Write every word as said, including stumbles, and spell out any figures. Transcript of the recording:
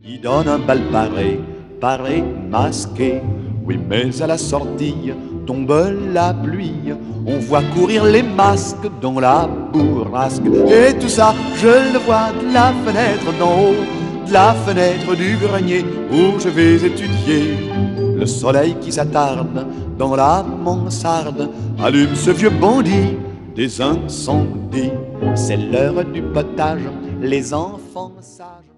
Il donne un bal paré, paré, masqué. Oui, mais à la sortie tombe la pluie. On voit courir les masques dans la bourrasque. Et tout ça, je le vois de la fenêtre d'en haut, de la fenêtre du grenier où je vais étudier. Le soleil qui s'attarde dans la mansarde allume ce vieux bandit des incendies. C'est l'heure du potage, les enfants sages.